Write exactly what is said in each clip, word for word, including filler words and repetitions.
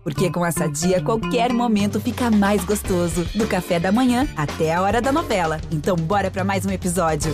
Porque com a Sadia, qualquer momento fica mais gostoso. Do café da manhã até a hora da novela. Então bora pra mais um episódio.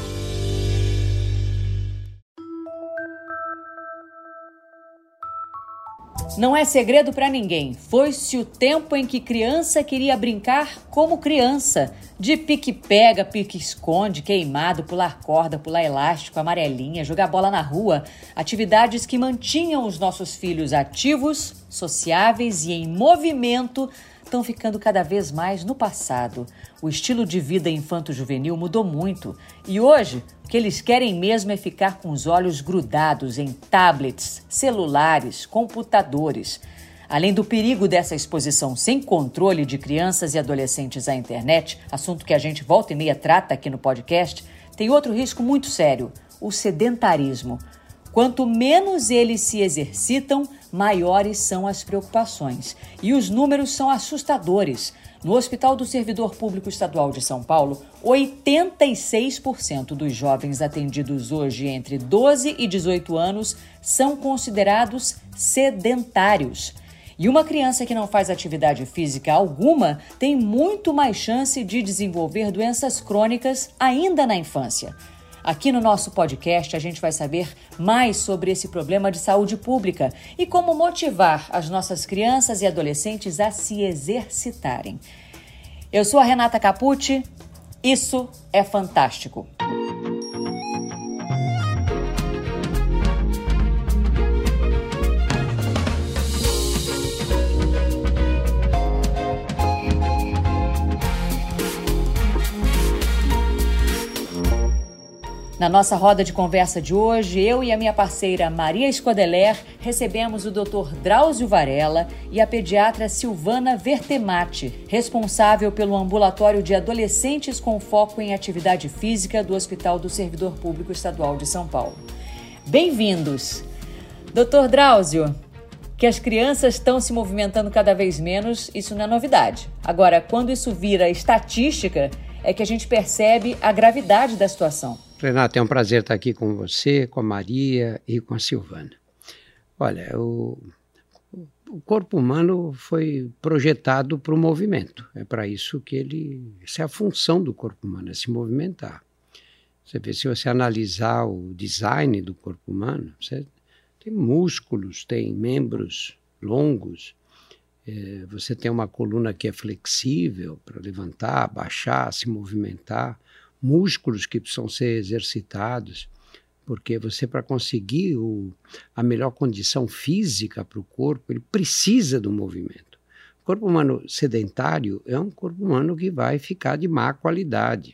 Não é segredo pra ninguém. Foi-se o tempo em que criança queria brincar como criança. De pique-pega, pique-esconde, queimado, pular corda, pular elástico, amarelinha, jogar bola na rua. Atividades que mantinham os nossos filhos ativos, sociáveis e em movimento estão ficando cada vez mais no passado. O estilo de vida infanto-juvenil mudou muito. E hoje, o que eles querem mesmo é ficar com os olhos grudados em tablets, celulares, computadores. Além do perigo dessa exposição sem controle de crianças e adolescentes à internet, assunto que a gente volta e meia trata aqui no podcast, tem outro risco muito sério, o sedentarismo. Quanto menos eles se exercitam, maiores são as preocupações. E os números são assustadores. No Hospital do Servidor Público Estadual de São Paulo, oitenta e seis por cento dos jovens atendidos hoje entre doze e dezoito anos são considerados sedentários. E uma criança que não faz atividade física alguma tem muito mais chance de desenvolver doenças crônicas ainda na infância. Aqui no nosso podcast a gente vai saber mais sobre esse problema de saúde pública e como motivar as nossas crianças e adolescentes a se exercitarem. Eu sou a Renata Capucci, isso é fantástico. Na nossa roda de conversa de hoje, eu e a minha parceira Maria Escodeler recebemos o doutor Drauzio Varella e a pediatra Silvana Vertemati, responsável pelo ambulatório de adolescentes com foco em atividade física do Hospital do Servidor Público Estadual de São Paulo. Bem-vindos! doutor Drauzio, que as crianças estão se movimentando cada vez menos, isso não é novidade. Agora, quando isso vira estatística, é que a gente percebe a gravidade da situação. Renata, é um prazer estar aqui com você, com a Maria e com a Silvana. Olha, o, o corpo humano foi projetado para o movimento. É para isso que ele... Essa é a função do corpo humano, é se movimentar. Você vê, se você analisar o design do corpo humano, você tem músculos, tem membros longos, é, você tem uma coluna que é flexível para levantar, baixar, se movimentar, músculos que precisam ser exercitados, porque você, para conseguir o, a melhor condição física para o corpo, ele precisa do movimento. O corpo humano sedentário é um corpo humano que vai ficar de má qualidade.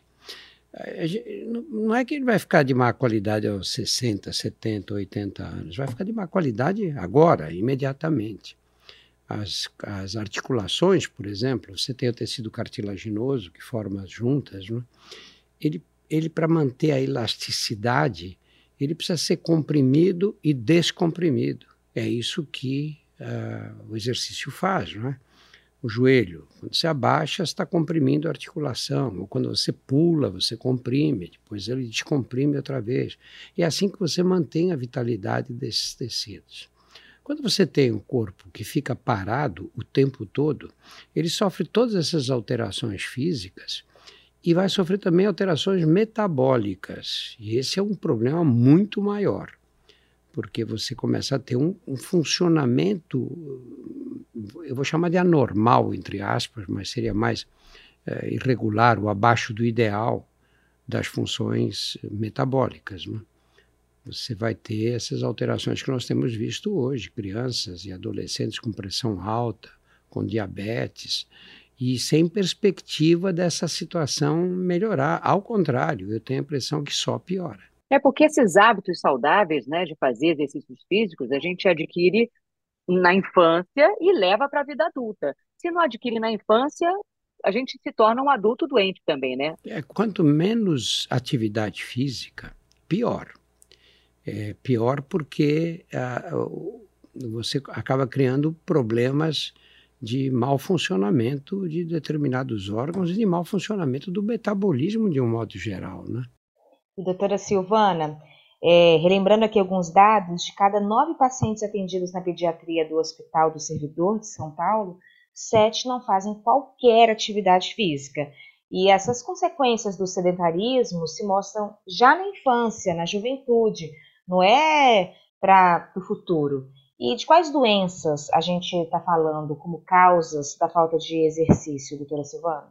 Não é que ele vai ficar de má qualidade aos sessenta, setenta, oitenta anos, vai ficar de má qualidade agora, imediatamente. As, as articulações, por exemplo, você tem o tecido cartilaginoso que forma as juntas, né? Ele, ele para manter a elasticidade, ele precisa ser comprimido e descomprimido. É isso que uh, o exercício faz, não é? O joelho, quando você abaixa, você está comprimindo a articulação, ou quando você pula, você comprime, depois ele descomprime outra vez. E é assim que você mantém a vitalidade desses tecidos. Quando você tem um corpo que fica parado o tempo todo, ele sofre todas essas alterações físicas e vai sofrer também alterações metabólicas. E esse é um problema muito maior, porque você começa a ter um, um funcionamento, eu vou chamar de anormal, entre aspas, mas seria mais é, irregular ou abaixo do ideal das funções metabólicas, né? Você vai ter essas alterações que nós temos visto hoje, crianças e adolescentes com pressão alta, com diabetes, e sem perspectiva dessa situação melhorar. Ao contrário, eu tenho a impressão que só piora. É porque esses hábitos saudáveis, né, de fazer exercícios físicos, a gente adquire na infância e leva para a vida adulta. Se não adquire na infância, a gente se torna um adulto doente também, né? É, quanto menos atividade física, pior. É pior porque ah, você acaba criando problemas de mau funcionamento de determinados órgãos e de mau funcionamento do metabolismo de um modo geral, né? Doutora Silvana, É, relembrando aqui alguns dados, de cada nove pacientes atendidos na pediatria do Hospital do Servidor de São Paulo, sete não fazem qualquer atividade física. E essas consequências do sedentarismo se mostram já na infância, na juventude, não é para o futuro. E de quais doenças a gente está falando como causas da falta de exercício, doutora Silvana?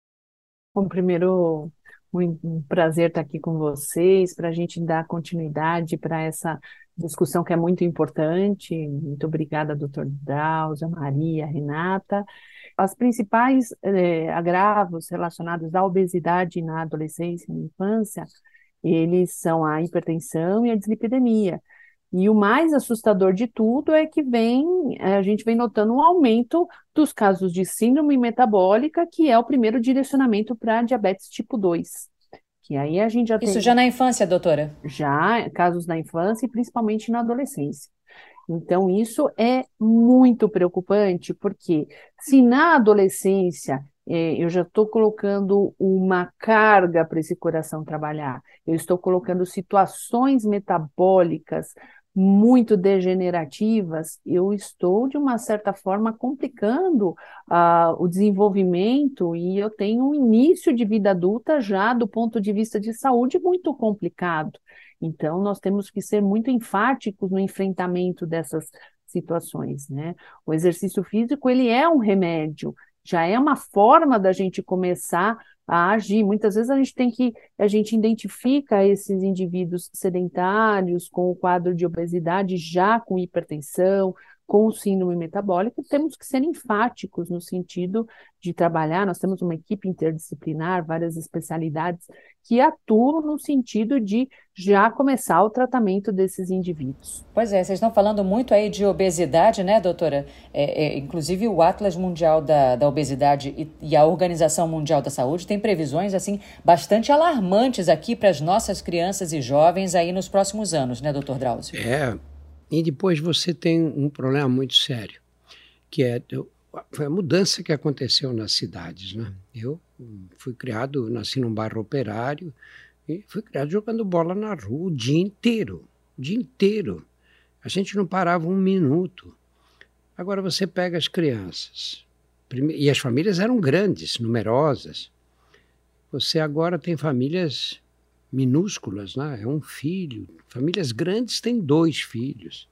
Bom, primeiro, um um prazer estar aqui com vocês, para a gente dar continuidade para essa discussão que é muito importante. Muito obrigada, doutor Drauzio, Maria, Renata. Os principais eh, agravos relacionados à obesidade na adolescência e na infância, eles são a hipertensão e a dislipidemia. E o mais assustador de tudo é que vem, eh, a gente vem notando um aumento dos casos de síndrome metabólica, que é o primeiro direcionamento para diabetes tipo dois. Que aí a gente já Isso tem já na infância, doutora? já casos na infância e principalmente na adolescência. Então, isso é muito preocupante, porque se na adolescência eh, eu já estou colocando uma carga para esse coração trabalhar, eu estou colocando situações metabólicas muito degenerativas, eu estou, de uma certa forma, complicando ah, o desenvolvimento e eu tenho um início de vida adulta já, do ponto de vista de saúde, muito complicado. Então, nós temos que ser muito enfáticos no enfrentamento dessas situações, né? O exercício físico, ele é um remédio, já é uma forma da gente começar a agir. Muitas vezes a gente tem que, a gente identifica esses indivíduos sedentários com o quadro de obesidade, já com hipertensão, com síndrome metabólica, temos que ser enfáticos no sentido de trabalhar. Nós temos uma equipe interdisciplinar, várias especialidades que atuam no sentido de já começar o tratamento desses indivíduos. Pois é, vocês estão falando muito aí de obesidade, né, doutora? É, é, inclusive o Atlas Mundial da, da Obesidade e, e a Organização Mundial da Saúde tem previsões, assim, bastante alarmantes aqui para as nossas crianças e jovens aí nos próximos anos, né, doutor Drauzio? É, e depois você tem um problema muito sério, que é foi a mudança que aconteceu nas cidades, né? Eu fui criado, nasci num bairro operário e fui criado jogando bola na rua o dia inteiro, o dia inteiro. A gente não parava um minuto. Agora você pega as crianças, e as famílias eram grandes, numerosas. Você agora tem famílias minúsculas, né? É um filho. Famílias grandes têm dois filhos.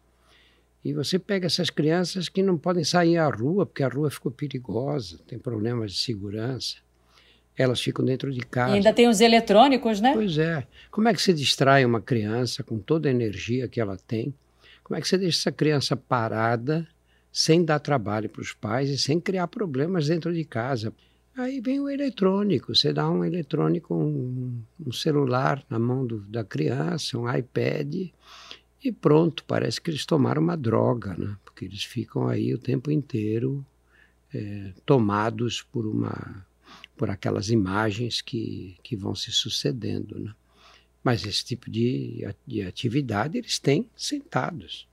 E você pega essas crianças que não podem sair à rua, porque a rua ficou perigosa, tem problemas de segurança. Elas ficam dentro de casa. E ainda tem os eletrônicos, né? Pois é. Como é que você distrai uma criança com toda a energia que ela tem? Como é que você deixa essa criança parada, sem dar trabalho para os pais e sem criar problemas dentro de casa? Aí vem o eletrônico, você dá um eletrônico, um, um celular na mão do, da criança, um iPad, e pronto, parece que eles tomaram uma droga, né? Porque eles ficam aí o tempo inteiro é, tomados por, uma, por aquelas imagens que, que vão se sucedendo, né? Mas esse tipo de, de atividade eles têm sentados.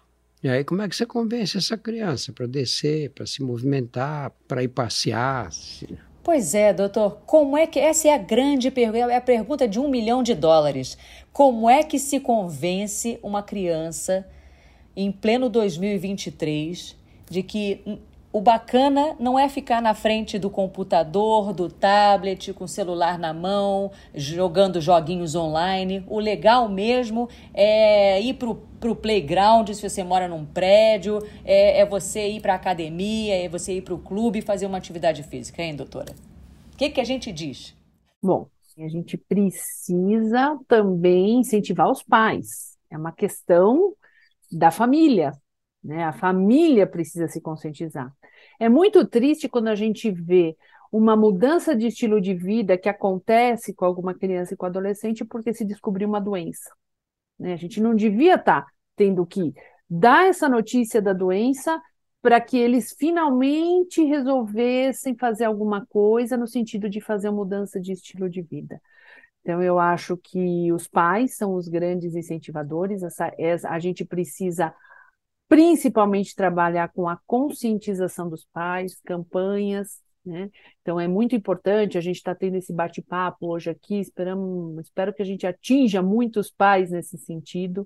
E aí como é que você convence essa criança para descer, para se movimentar, para ir passear? Pois é, doutor, como é que... Essa é a grande pergunta, é a pergunta de um milhão de dólares. Como é que se convence uma criança em pleno dois mil e vinte e três de que o bacana não é ficar na frente do computador, do tablet, com o celular na mão, jogando joguinhos online? O legal mesmo é ir para o playground, se você mora num prédio, é, é você ir para a academia, é você ir para o clube e fazer uma atividade física, hein, doutora? O que, que a gente diz? Bom, a gente precisa também incentivar os pais. É uma questão da família, né? A família precisa se conscientizar. É muito triste quando a gente vê uma mudança de estilo de vida que acontece com alguma criança e com adolescente porque se descobriu uma doença, né? A gente não devia estar tendo que dar essa notícia da doença para que eles finalmente resolvessem fazer alguma coisa no sentido de fazer uma mudança de estilo de vida. Então, eu acho que os pais são os grandes incentivadores. Essa, essa, a gente precisa principalmente trabalhar com a conscientização dos pais, campanhas né? Então é muito importante, a gente está tendo esse bate-papo hoje aqui, esperamos, espero que a gente atinja muitos pais nesse sentido,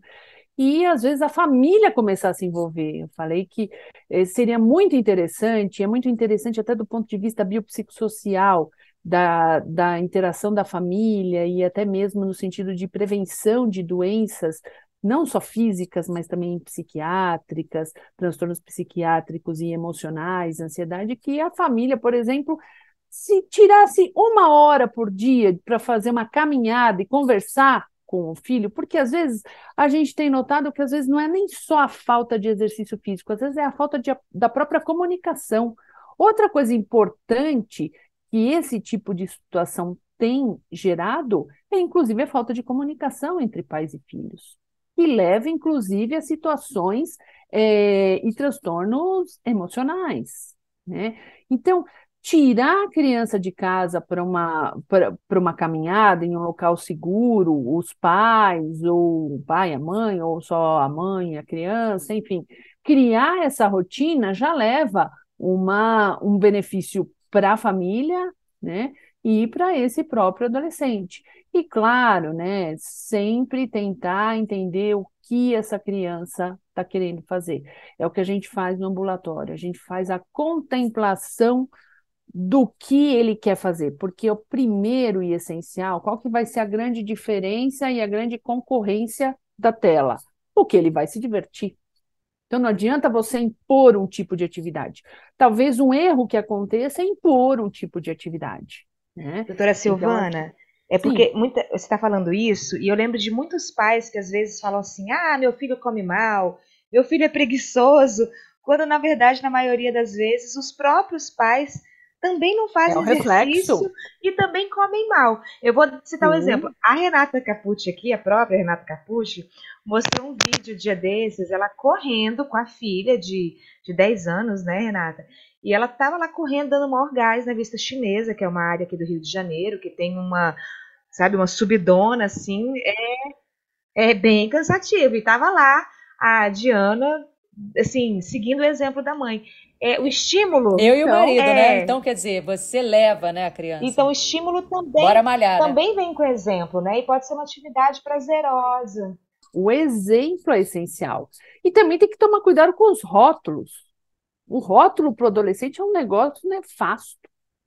e às vezes a família começar a se envolver. Eu falei que eh, seria muito interessante, é muito interessante até do ponto de vista biopsicossocial, da, da interação da família e até mesmo no sentido de prevenção de doenças, não só físicas, mas também psiquiátricas, transtornos psiquiátricos e emocionais, ansiedade, que a família, por exemplo, se tirasse uma hora por dia para fazer uma caminhada e conversar com o filho, porque às vezes a gente tem notado que às vezes não é nem só a falta de exercício físico, às vezes é a falta de, da própria comunicação. Outra coisa importante que esse tipo de situação tem gerado é, inclusive, a falta de comunicação entre pais e filhos, que leva, inclusive, a situações é, e transtornos emocionais, né? Então, tirar a criança de casa para uma, para, para uma caminhada em um local seguro, os pais, ou o pai, a mãe, ou só a mãe, a criança, enfim, criar essa rotina já leva uma, um benefício para a família, né? E para esse próprio adolescente. E claro, né, sempre tentar entender o que essa criança está querendo fazer. É o que a gente faz no ambulatório, a gente faz a contemplação do que ele quer fazer, porque o primeiro e essencial, qual que vai ser a grande diferença e a grande concorrência da tela? O que ele vai se divertir. Então não adianta você impor um tipo de atividade. Talvez um erro que aconteça é impor um tipo de atividade, né? Doutora Então, Silvana, é sim, porque muita, você está falando isso, e eu lembro de muitos pais que às vezes falam assim: ah, meu filho come mal, meu filho é preguiçoso, quando na verdade, na maioria das vezes, os próprios pais também não é fazem o reflexo. exercício e também comem mal. Eu vou citar um exemplo. Sim, A Renata Capucci aqui, a própria Renata Capucci, mostrou um vídeo dia desses, ela correndo com a filha de, de dez anos, né, Renata? E ela estava lá correndo, dando maior gás na Vista Chinesa, que é uma área aqui do Rio de Janeiro, que tem uma, sabe, uma subidona, assim, é, é bem cansativo. E estava lá a Diana, assim, seguindo o exemplo da mãe. É, o estímulo, Eu e o então, marido, né? é, Então, quer dizer, você leva, né, a então criança. o estímulo Bora também, malhar, né? também vem com exemplo, né? E pode ser uma atividade prazerosa. o exemplo é essencial. E também tem que tomar cuidado com os rótulos. O rótulo para o adolescente é um negócio nefasto,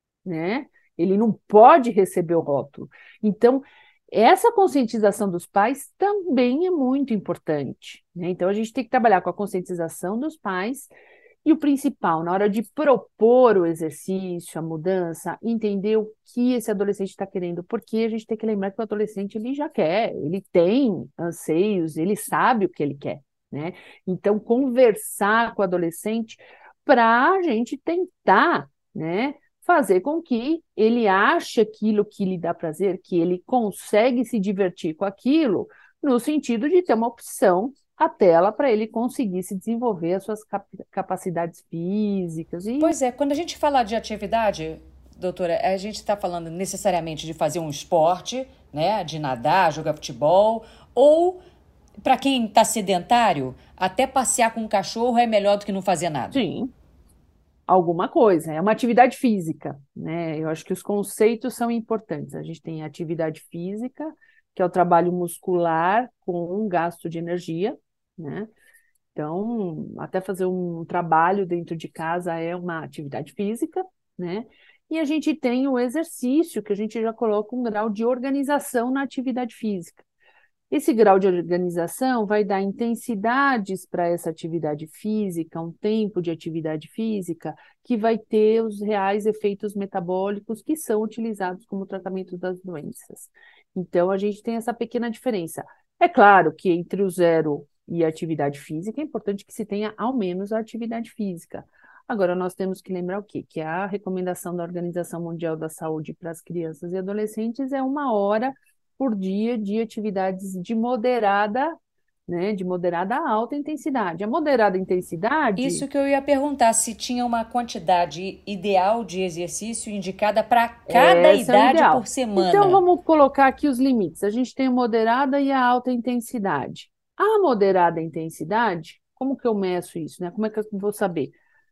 né? Ele não pode receber o rótulo. Então, essa conscientização dos pais também é muito importante, né? Então, a gente tem que trabalhar com a conscientização dos pais e o principal, na hora de propor o exercício, a mudança, entender o que esse adolescente está querendo, porque a gente tem que lembrar que o adolescente ele já quer, ele tem anseios, ele sabe o que ele quer, né? Então, conversar com o adolescente para a gente tentar, né, fazer com que ele ache aquilo que lhe dá prazer, que ele consegue se divertir com aquilo, no sentido de ter uma opção a tela para ele conseguir se desenvolver as suas cap capacidades físicas e Pois é, quando a gente fala de atividade, doutora, a gente está falando necessariamente de fazer um esporte, né? De nadar, jogar futebol, ou para quem está sedentário, até passear com um cachorro é melhor do que não fazer nada. sim, alguma coisa, é uma atividade física, né? Eu acho que os conceitos são importantes. A gente tem a atividade física, que é o trabalho muscular com um gasto de energia, né? Então, até fazer um trabalho dentro de casa é uma atividade física, né? E a gente tem o exercício, que a gente já coloca um grau de organização na atividade física. Esse grau de organização vai dar intensidades para essa atividade física, um tempo de atividade física, que vai ter os reais efeitos metabólicos que são utilizados como tratamento das doenças. Então, a gente tem essa pequena diferença. É claro que entre o zero e a atividade física é importante que se tenha ao menos a atividade física. Agora, nós temos que lembrar o quê? Que a recomendação da Organização Mundial da Saúde para as crianças e adolescentes é uma hora por dia de atividades de moderada, né, de moderada a alta intensidade. A moderada intensidade Isso que eu ia perguntar, se tinha uma quantidade ideal de exercício indicada para cada essa é o idade ideal. por semana. Então, vamos colocar aqui os limites. A gente tem a moderada e a alta intensidade. A moderada intensidade, como que eu meço isso, né? Como é que eu vou saber?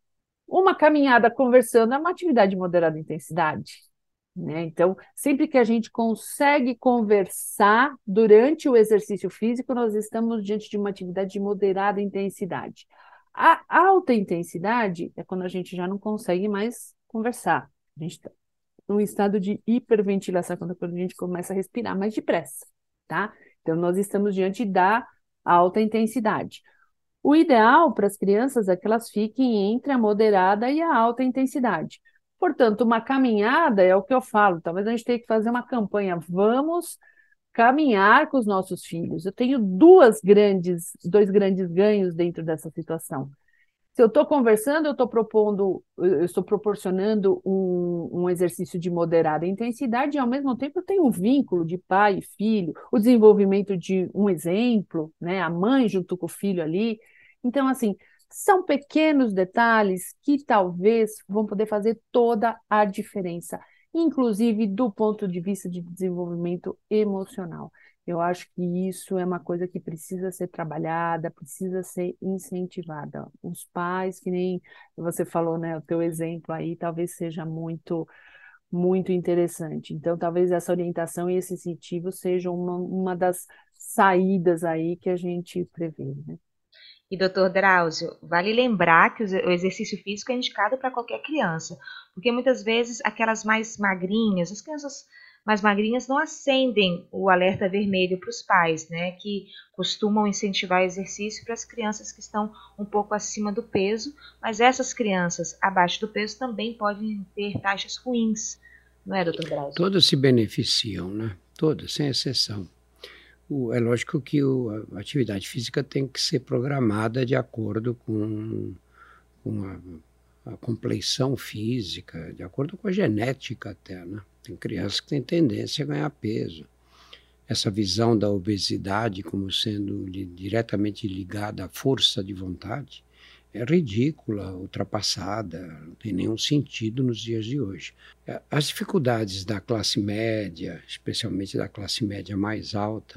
Uma caminhada conversando é uma atividade de moderada intensidade, né? Então, sempre que a gente consegue conversar durante o exercício físico, nós estamos diante de uma atividade de moderada intensidade. A alta intensidade é quando a gente já não consegue mais conversar. A gente está num estado de hiperventilação, quando a gente começa a respirar mais depressa, tá? Então, nós estamos diante da alta intensidade. O ideal para as crianças é que elas fiquem entre a moderada e a alta intensidade. Portanto, uma caminhada é o que eu falo, talvez a gente tenha que fazer uma campanha, vamos caminhar com os nossos filhos. Eu tenho duas grandes, dois grandes ganhos dentro dessa situação. Se eu estou conversando, eu estou propondo, eu estou proporcionando um, um exercício de moderada intensidade e, ao mesmo tempo, eu tenho um vínculo de pai e filho, o desenvolvimento de um exemplo, né, a mãe junto com o filho ali. Então, assim, são pequenos detalhes que talvez vão poder fazer toda a diferença, inclusive do ponto de vista de desenvolvimento emocional. Eu acho que isso é uma coisa que precisa ser trabalhada, precisa ser incentivada. Os pais, que nem você falou, né, o teu exemplo aí, talvez seja muito, muito interessante. Então, talvez essa orientação e esse incentivo sejam uma, uma das saídas aí que a gente prevê, né? E, doutor Drauzio, vale lembrar que o exercício físico é indicado para qualquer criança, porque muitas vezes aquelas mais magrinhas, as crianças mais magrinhas não acendem o alerta vermelho para os pais, né, que costumam incentivar o exercício para as crianças que estão um pouco acima do peso, mas essas crianças abaixo do peso também podem ter taxas ruins, não é, doutor Drauzio? Todas se beneficiam, né? Todas, sem exceção. O, é lógico que o, a atividade física tem que ser programada de acordo com, com a, a compleição física, de acordo com a genética até, né? Tem crianças que têm tendência a ganhar peso. Essa visão da obesidade como sendo li, diretamente ligada à força de vontade é ridícula, ultrapassada, não tem nenhum sentido nos dias de hoje. As dificuldades da classe média, especialmente da classe média mais alta,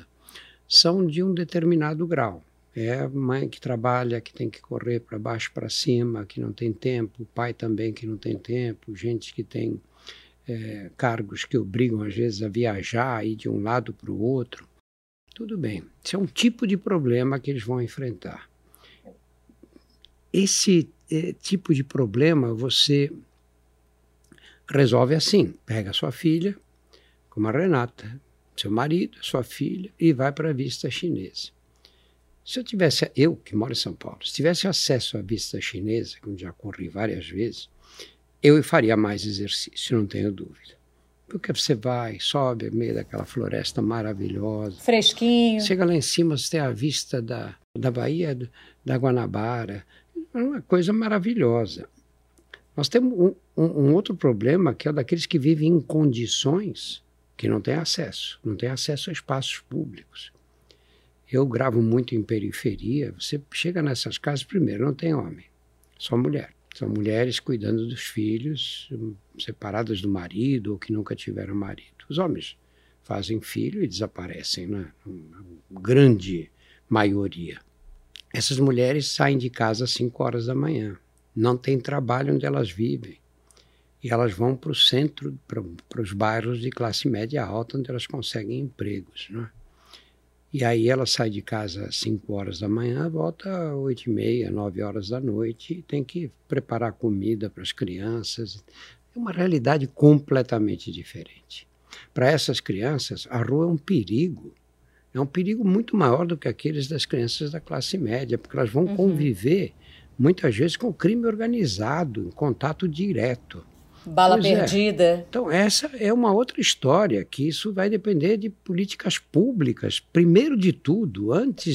são de um determinado grau. É a mãe que trabalha, que tem que correr para baixo, para cima, que não tem tempo, o pai também que não tem tempo, gente que tem é, cargos que obrigam às vezes a viajar, ir de um lado para o outro. Tudo bem, esse é um tipo de problema que eles vão enfrentar. Esse é, tipo de problema você resolve assim, pega a sua filha, como a Renata, seu marido, sua filha, e vai para a vista chinesa. Se eu tivesse, eu que moro em São Paulo, se tivesse acesso à vista chinesa, como já corri várias vezes, eu faria mais exercício, não tenho dúvida. Porque você vai, sobe no meio daquela floresta maravilhosa. Fresquinho. Chega lá em cima, você tem a vista da, da Baía da Guanabara. É uma coisa maravilhosa. Nós temos um, um, um outro problema, que é o daqueles que vivem em condições que não têm acesso, não têm acesso a espaços públicos. Eu gravo muito em periferia, você chega nessas casas, primeiro, não tem homem, só mulher. São mulheres cuidando dos filhos, separadas do marido ou que nunca tiveram marido. Os homens fazem filho e desaparecem, né? Uma grande maioria. Essas mulheres saem de casa às cinco horas da manhã, não tem trabalho onde elas vivem. E elas vão para o centro, para os bairros de classe média alta, onde elas conseguem empregos, né? E aí ela sai de casa às cinco horas da manhã, volta às oito e meia, nove horas da noite, e tem que preparar comida para as crianças. É uma realidade completamente diferente. Para essas crianças, a rua é um perigo. É um perigo muito maior do que aqueles das crianças da classe média, porque elas vão uhum. conviver, muitas vezes, com o crime organizado, em contato direto. Bala pois perdida. É. Então, essa é uma outra história, que isso vai depender de políticas públicas, primeiro de tudo, antes.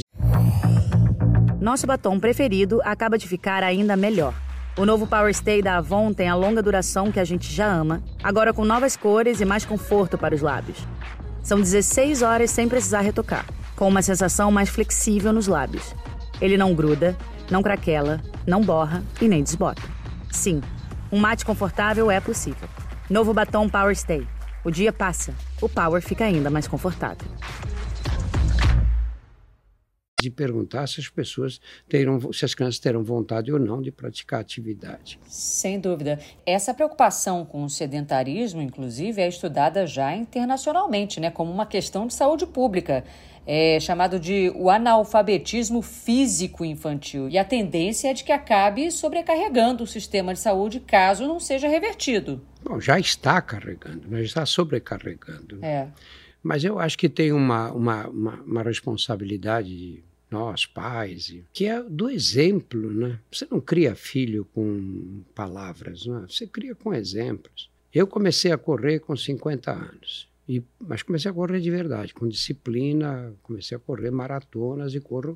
Nosso batom preferido acaba de ficar ainda melhor. O novo Power Stay da Avon tem a longa duração que a gente já ama, agora com novas cores e mais conforto para os lábios. São dezesseis horas sem precisar retocar, com uma sensação mais flexível nos lábios. Ele não gruda, não craquela, não borra e nem desbota. Sim, um mate confortável é possível. Novo batom Power Stay. O dia passa, o Power fica ainda mais confortável. de perguntar se as pessoas terão, se as crianças terão vontade ou não de praticar atividade. Sem dúvida. Essa preocupação com o sedentarismo, inclusive, é estudada já internacionalmente, né, como uma questão de saúde pública. É chamado de o analfabetismo físico infantil. E a tendência é de que acabe sobrecarregando o sistema de saúde caso não seja revertido. Bom, já está carregando, né? Já está sobrecarregando. Né? É. Mas eu acho que tem uma, uma, uma, uma responsabilidade de nós, pais, que é do exemplo, né? Você não cria filho com palavras, né? Você cria com exemplos. Eu comecei a correr com cinquenta anos, e, mas comecei a correr de verdade, com disciplina, comecei a correr maratonas e corro.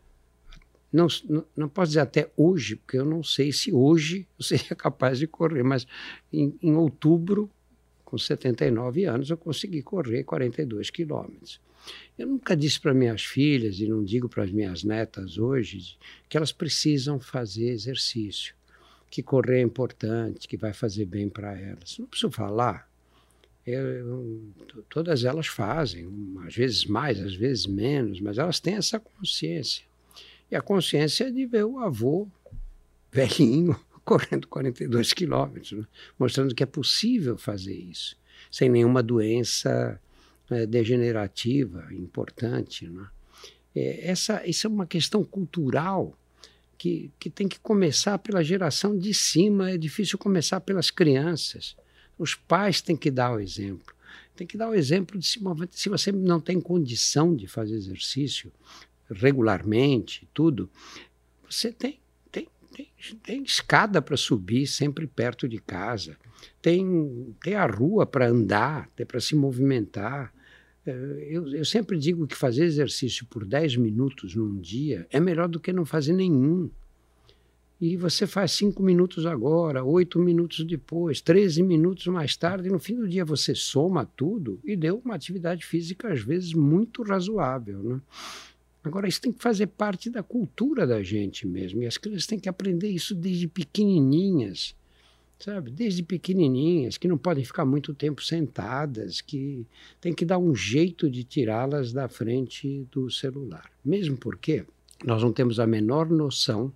Não, não, não posso dizer até hoje, porque eu não sei se hoje eu seria capaz de correr, mas em, em outubro, com setenta e nove anos, eu consegui correr quarenta e dois quilômetros. Eu nunca disse para minhas filhas, e não digo para as minhas netas hoje, que elas precisam fazer exercício, que correr é importante, que vai fazer bem para elas. Não preciso falar. Eu, eu, todas elas fazem, às vezes mais, às vezes menos, mas elas têm essa consciência. E a consciência de ver o avô velhinho correndo quarenta e dois quilômetros, né? Mostrando que é possível fazer isso, sem nenhuma doença é, degenerativa importante. Né? É, essa, isso é uma questão cultural que, que tem que começar pela geração de cima, é difícil começar pelas crianças. Os pais têm que dar o exemplo. Tem que dar o exemplo de se, se você não tem condição de fazer exercício regularmente, tudo, você tem Tem, tem escada para subir sempre perto de casa, tem, tem a rua para andar, para se movimentar. Eu, eu sempre digo que fazer exercício por dez minutos num dia é melhor do que não fazer nenhum. E você faz cinco minutos agora, oito minutos depois, treze minutos mais tarde, e no fim do dia você soma tudo e deu uma atividade física às vezes muito razoável, né? Agora, isso tem que fazer parte da cultura da gente mesmo, e as crianças têm que aprender isso desde pequenininhas, sabe? Desde pequenininhas, que não podem ficar muito tempo sentadas, que tem que dar um jeito de tirá-las da frente do celular. Mesmo porque nós não temos a menor noção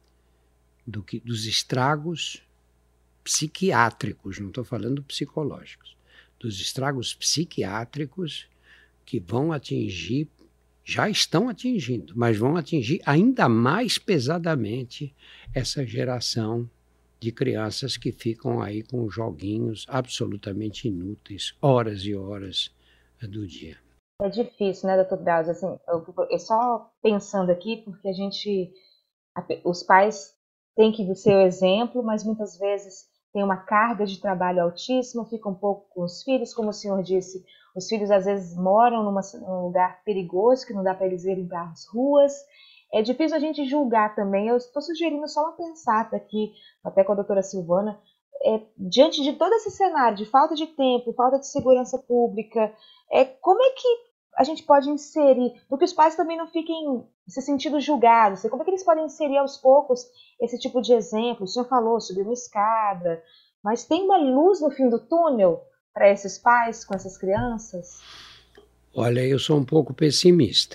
do que, dos estragos psiquiátricos, não estou falando psicológicos, dos estragos psiquiátricos que vão atingir, já estão atingindo, mas vão atingir ainda mais pesadamente essa geração de crianças que ficam aí com joguinhos absolutamente inúteis, horas e horas do dia. É difícil, né, doutor Drauzio? Assim, eu, eu só pensando aqui, porque a gente, os pais têm que ser o exemplo, mas muitas vezes tem uma carga de trabalho altíssima, fica um pouco com os filhos, como o senhor disse, os filhos às vezes moram numa, num lugar perigoso, que não dá para eles irem para as ruas. É difícil a gente julgar também. Eu estou sugerindo só uma pensata aqui, até com a doutora Silvana, é, diante de todo esse cenário de falta de tempo, falta de segurança pública, é, como é que a gente pode inserir, porque os pais também não fiquem se sentindo julgados, como é que eles podem inserir aos poucos esse tipo de exemplo? O senhor falou sobre uma escada, mas tem uma luz no fim do túnel para esses pais com essas crianças? Olha, eu sou um pouco pessimista.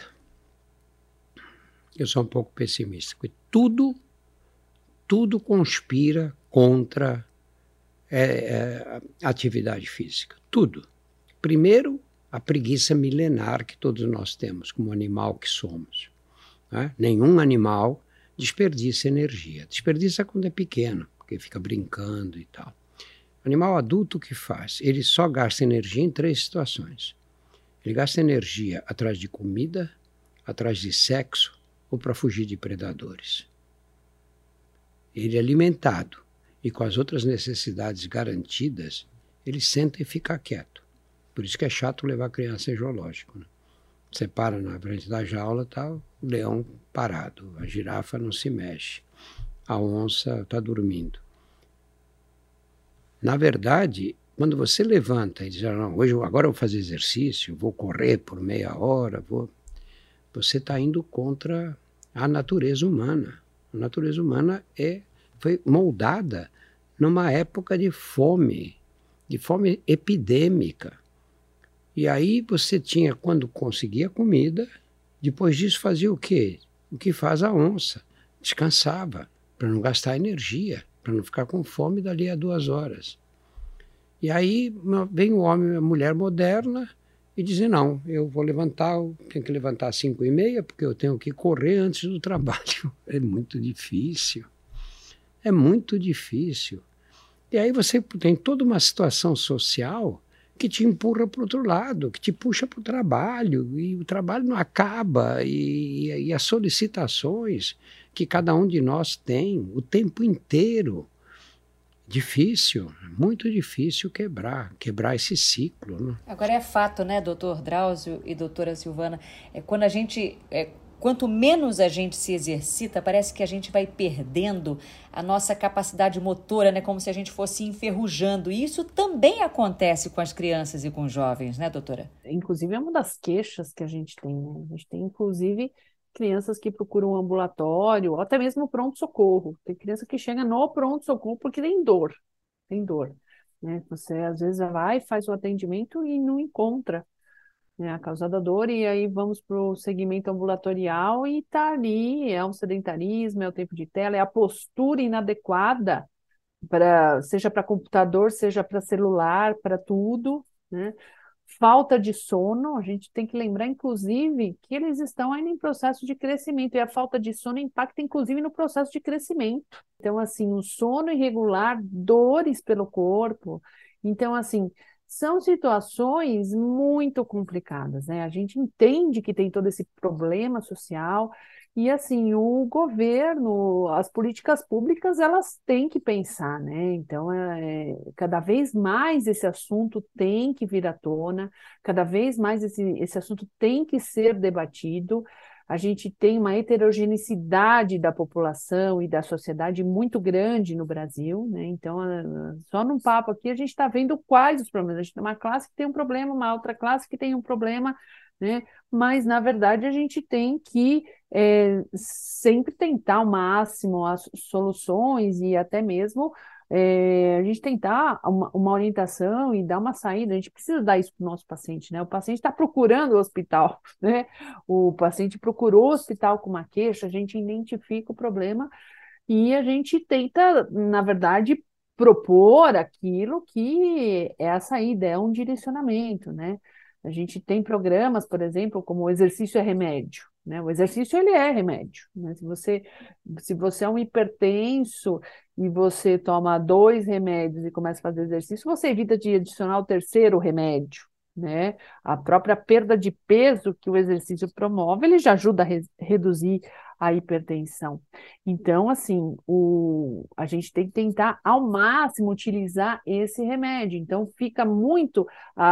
Eu sou um pouco pessimista, porque tudo, tudo conspira contra é, é, a atividade física. Tudo. Primeiro, a preguiça milenar que todos nós temos como animal que somos. Né? Nenhum animal desperdiça energia. Desperdiça quando é pequeno, porque fica brincando e tal. O animal adulto, o que faz? Ele só gasta energia em três situações. Ele gasta energia atrás de comida, atrás de sexo ou para fugir de predadores. Ele é alimentado e com as outras necessidades garantidas, ele senta e fica quieto. Por isso que é chato levar a criança em zoológico. Né? Você para na frente da jaula, tá o leão parado, a girafa não se mexe, a onça está dormindo. Na verdade, quando você levanta e diz, não, hoje, agora eu vou fazer exercício, vou correr por meia hora, vou... você está indo contra a natureza humana. A natureza humana é, foi moldada numa época de fome, de fome epidêmica. E aí você tinha, quando conseguia comida, Depois disso fazia o quê? O que faz a onça. Descansava, para não gastar energia, para não ficar com fome dali a duas horas. E aí vem o homem, a mulher moderna, e dizem, não, eu vou levantar, tenho que levantar às cinco e meia, porque eu tenho que correr antes do trabalho. É muito difícil. É muito difícil. E aí você tem toda uma situação social que te empurra para o outro lado, que te puxa para o trabalho, e o trabalho não acaba, e, e as solicitações que cada um de nós tem o tempo inteiro. Difícil, muito difícil quebrar, quebrar esse ciclo, né? Agora é fato, né, doutor Drauzio e doutora Silvana, é, quando a gente, é, quanto menos a gente se exercita, parece que a gente vai perdendo a nossa capacidade motora, né, como se a gente fosse enferrujando, e isso também acontece com as crianças e com os jovens, né, doutora? Inclusive é uma das queixas que a gente tem, né? A gente tem, inclusive, crianças que procuram um ambulatório, ou até mesmo pronto-socorro. Tem criança que chega no pronto-socorro porque tem dor, tem dor, né? Você, às vezes, vai, faz o atendimento e não encontra, né, a causa da dor, e aí vamos para o segmento ambulatorial e está ali, é um sedentarismo, é o tempo de tela, é a postura inadequada, para, seja para computador, seja para celular, para tudo, né? Falta de sono, a gente tem que lembrar, inclusive, que eles estão ainda em processo de crescimento, e a falta de sono impacta, inclusive, no processo de crescimento. Então, assim, o sono irregular, dores pelo corpo. Então, assim, são situações muito complicadas, né? A gente entende que tem todo esse problema social, e, assim, o governo, as políticas públicas, elas têm que pensar, né? Então, é, cada vez mais esse assunto tem que vir à tona, cada vez mais esse, esse assunto tem que ser debatido. A gente tem uma heterogeneidade da população e da sociedade muito grande no Brasil, né? Então, só num papo aqui a gente está vendo quais os problemas. A gente tem uma classe que tem um problema, uma outra classe que tem um problema, né? Mas, na verdade, a gente tem que é, sempre tentar ao máximo as soluções e até mesmo é, a gente tentar uma, uma orientação e dar uma saída. A gente precisa dar isso para o nosso paciente, né? O paciente está procurando o hospital, né? O paciente procurou o hospital com uma queixa, a gente identifica o problema e a gente tenta, na verdade, propor aquilo que é a saída, é um direcionamento, né? A gente tem programas, por exemplo, como o exercício é remédio, né? O exercício, ele é remédio, né? Se você, se você é um hipertenso e você toma dois remédios e começa a fazer exercício, você evita de adicionar o terceiro remédio, né? A própria perda de peso que o exercício promove, ele já ajuda a re reduzir a hipertensão. Então, assim, o, a gente tem que tentar ao máximo utilizar esse remédio. Então, fica muito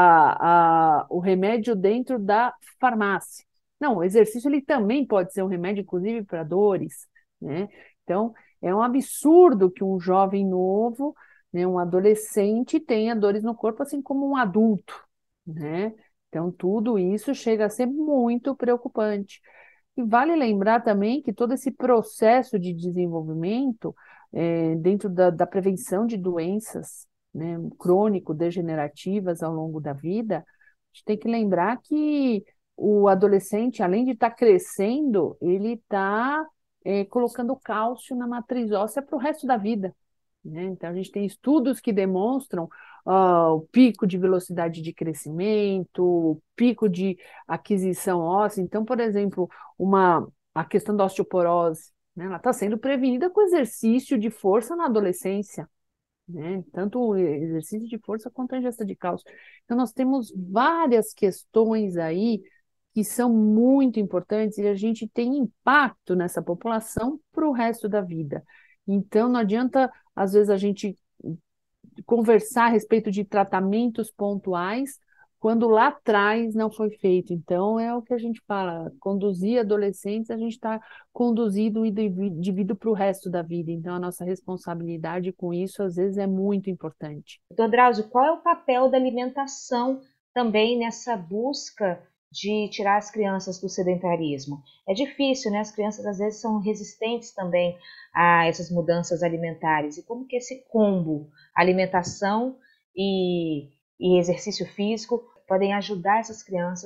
a, a, o remédio dentro da farmácia. Não, o exercício ele também pode ser um remédio, inclusive, para dores, né? Então, é um absurdo que um jovem novo, né, um adolescente, tenha dores no corpo, assim como um adulto, né? Então, tudo isso chega a ser muito preocupante. E vale lembrar também que todo esse processo de desenvolvimento, é, dentro da, da prevenção de doenças, né, crônico-degenerativas ao longo da vida, a gente tem que lembrar que o adolescente, além de estar crescendo, ele está é, colocando cálcio na matriz óssea para o resto da vida, né? Então, a gente tem estudos que demonstram uh, o pico de velocidade de crescimento, o pico de aquisição óssea. Então, por exemplo, uma, a questão da osteoporose, né? Ela está sendo prevenida com exercício de força na adolescência, né? Tanto o exercício de força quanto a ingesta de cálcio. Então, nós temos várias questões aí que são muito importantes e a gente tem impacto nessa população para o resto da vida. Então, não adianta, às vezes, a gente conversar a respeito de tratamentos pontuais quando lá atrás não foi feito. Então, é o que a gente fala, conduzir adolescentes, a gente está conduzindo o indivíduo para o resto da vida. Então, a nossa responsabilidade com isso, às vezes, é muito importante. doutor Drauzio, qual é o papel da alimentação também nessa busca de tirar as crianças do sedentarismo? É difícil, né? As crianças às vezes são resistentes também a essas mudanças alimentares. E como que esse combo, alimentação e, e exercício físico, podem ajudar essas crianças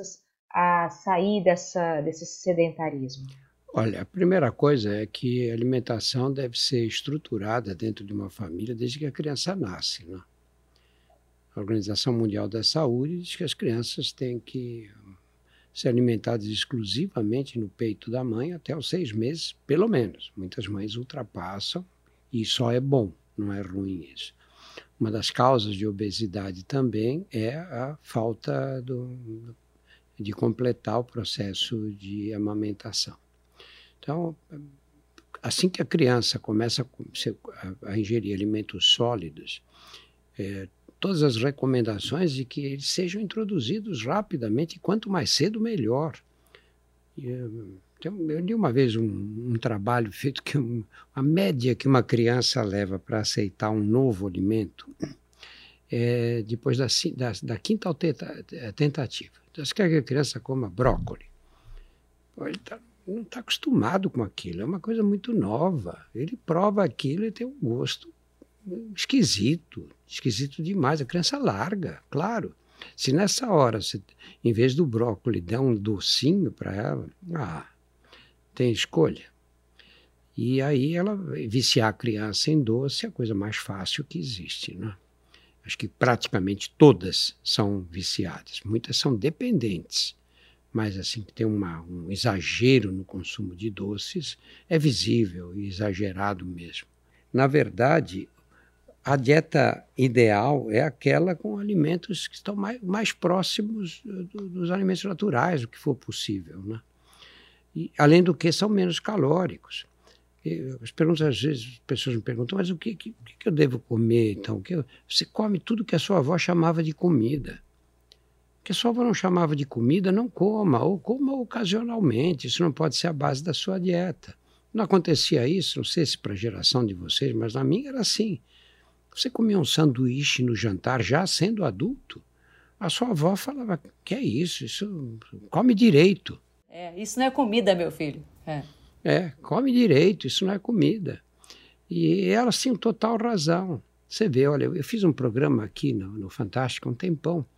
a sair dessa, desse sedentarismo? Olha, a primeira coisa é que a alimentação deve ser estruturada dentro de uma família desde que a criança nasce, né? A Organização Mundial da Saúde diz que as crianças têm que ser alimentadas exclusivamente no peito da mãe até os seis meses, pelo menos. Muitas mães ultrapassam e só é bom, não é ruim isso. Uma das causas de obesidade também é a falta do, de completar o processo de amamentação. Então, assim que a criança começa a, a ingerir alimentos sólidos, é, todas as recomendações de que eles sejam introduzidos rapidamente, quanto mais cedo, melhor. E, então, eu li uma vez um, um trabalho feito que um, a média que uma criança leva para aceitar um novo alimento é depois da, da, da quinta tentativa. Então, você quer que a criança coma brócolis? Ele tá, não está acostumado com aquilo, é uma coisa muito nova. Ele prova aquilo e tem um gosto esquisito, esquisito demais. A criança larga, claro. Se nessa hora, você, em vez do brócolis, der um docinho para ela, ah, tem escolha. E aí ela viciar a criança em doce é a coisa mais fácil que existe, né? Acho que praticamente todas são viciadas, muitas são dependentes. Mas assim, que tem uma, um exagero no consumo de doces, é visível e exagerado mesmo. Na verdade, a dieta ideal é aquela com alimentos que estão mais, mais próximos do, dos alimentos naturais, o que for possível, né? E, além do que, são menos calóricos. E, as perguntas, às vezes, as pessoas me perguntam, mas o que, que, que eu devo comer, então? Que eu, você come tudo que a sua avó chamava de comida. Que a sua avó não chamava de comida, não coma, ou coma ocasionalmente. Isso não pode ser a base da sua dieta. Não acontecia isso, não sei se para a geração de vocês, mas na minha era assim. Você comia um sanduíche no jantar já sendo adulto, a sua avó falava, que é isso, isso come direito. É, isso não é comida, meu filho. É. É, come direito, isso não é comida. E elas tinham total razão. Você vê, olha, eu fiz um programa aqui no, no Fantástico há um tempão,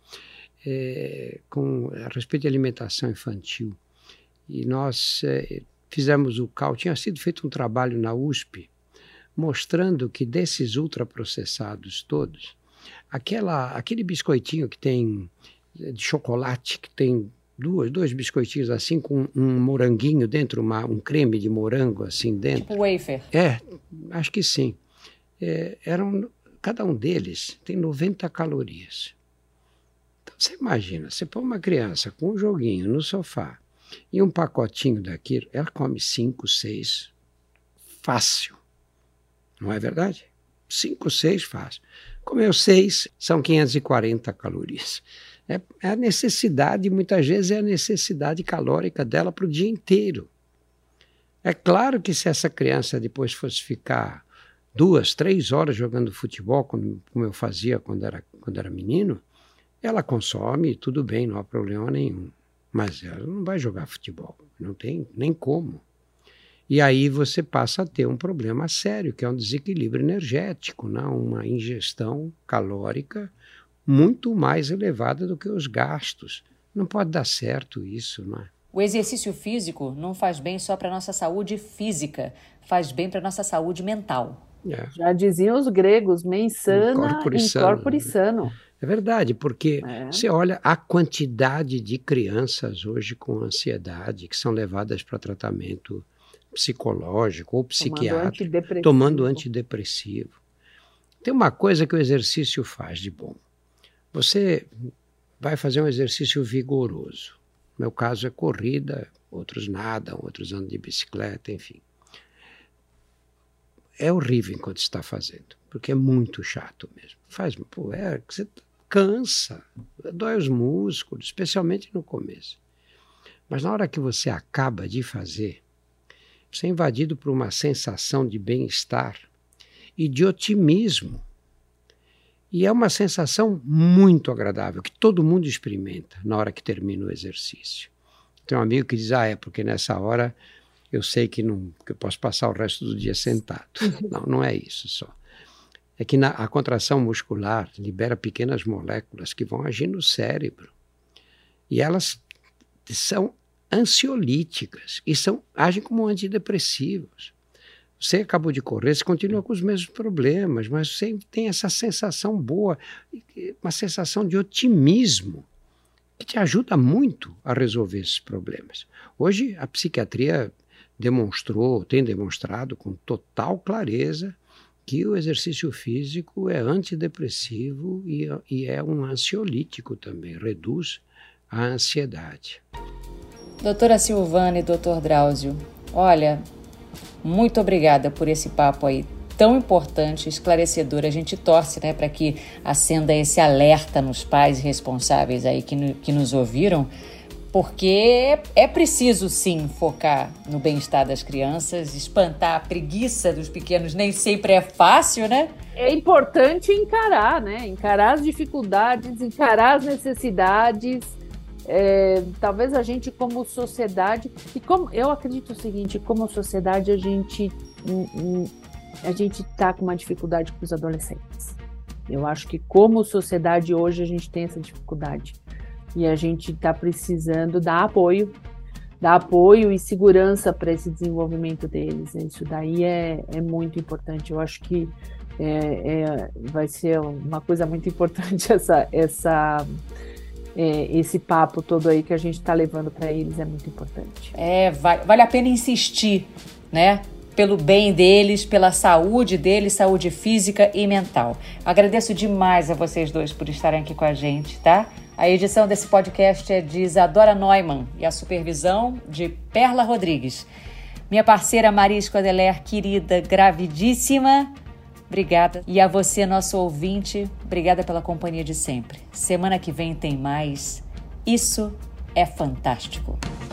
É, com, a respeito de alimentação infantil. E nós é, fizemos o cálculo, tinha sido feito um trabalho na U S P, mostrando que desses ultraprocessados todos, aquela, aquele biscoitinho que tem, de chocolate, que tem duas, dois biscoitinhos assim, com um moranguinho dentro, uma, um creme de morango assim dentro. Tipo wafer. É, acho que sim. É, eram, cada um deles tem noventa calorias. Você imagina, você põe uma criança com um joguinho no sofá e um pacotinho daquilo, ela come cinco, seis, fácil. Não é verdade? cinco, seis fácil. Comeu seis, são quinhentas e quarenta calorias. É, é a necessidade, muitas vezes é a necessidade calórica dela para o dia inteiro. É claro que se essa criança depois fosse ficar duas, três horas jogando futebol, como, como eu fazia quando era, quando era menino, ela consome, tudo bem, não há problema nenhum. Mas ela não vai jogar futebol, não tem nem como. E aí você passa a ter um problema sério, que é um desequilíbrio energético, né? Uma ingestão calórica muito mais elevada do que os gastos. Não pode dar certo isso, não é? O exercício físico não faz bem só para a nossa saúde física, faz bem para a nossa saúde mental. É. Já diziam os gregos, mens sana, Incorpore sano. incorpore sano. É verdade, porque É. você olha a quantidade de crianças hoje com ansiedade que são levadas para tratamento psicológico ou psiquiátrico, antidepressivo. tomando antidepressivo. Tem uma coisa que o exercício faz de bom. Você vai fazer um exercício vigoroso. No meu caso é corrida, outros nadam, outros andam de bicicleta, enfim. É horrível enquanto está fazendo, porque é muito chato mesmo. Faz, pô, é, você cansa, dói os músculos, especialmente no começo. Mas na hora que você acaba de fazer, você é invadido por uma sensação de bem-estar e de otimismo. E é uma sensação muito agradável, que todo mundo experimenta na hora que termina o exercício. Tem um amigo que diz, ah, é porque nessa hora eu sei que, não, que eu posso passar o resto do dia sentado. Não, não é isso só. É que na, a contração muscular libera pequenas moléculas que vão agir no cérebro. E elas são ansiolíticas e são, agem como antidepressivos. Você acabou de correr, você continua com os mesmos problemas, mas você tem essa sensação boa, uma sensação de otimismo, que te ajuda muito a resolver esses problemas. Hoje, a psiquiatria demonstrou, tem demonstrado com total clareza que o exercício físico é antidepressivo e, e é um ansiolítico também, reduz a ansiedade. Doutora Silvana e doutor Drauzio, olha, muito obrigada por esse papo aí tão importante, esclarecedor. A gente torce, né, para que acenda esse alerta nos pais responsáveis aí que, no, que nos ouviram, porque é preciso, sim, focar no bem-estar das crianças, espantar a preguiça dos pequenos, nem sempre é fácil, né? É importante encarar, né? Encarar as dificuldades, encarar as necessidades. É, talvez a gente, como sociedade, e como eu acredito o seguinte, como sociedade a gente a gente está com uma dificuldade com os adolescentes. Eu acho que como sociedade hoje a gente tem essa dificuldade. E a gente está precisando dar apoio, dar apoio e segurança para esse desenvolvimento deles. Isso daí é, é muito importante. Eu acho que é, é, vai ser uma coisa muito importante essa, essa, é, esse papo todo aí que a gente está levando para eles, é muito importante. É, vale, vale a pena insistir, né? Pelo bem deles, pela saúde deles, saúde física e mental. Agradeço demais a vocês dois por estarem aqui com a gente, tá? A edição desse podcast é de Isadora Neumann e a supervisão de Perla Rodrigues. Minha parceira Maria Scodeler, querida, gravidíssima, obrigada. E a você, nosso ouvinte, obrigada pela companhia de sempre. Semana que vem tem mais. Isso é fantástico.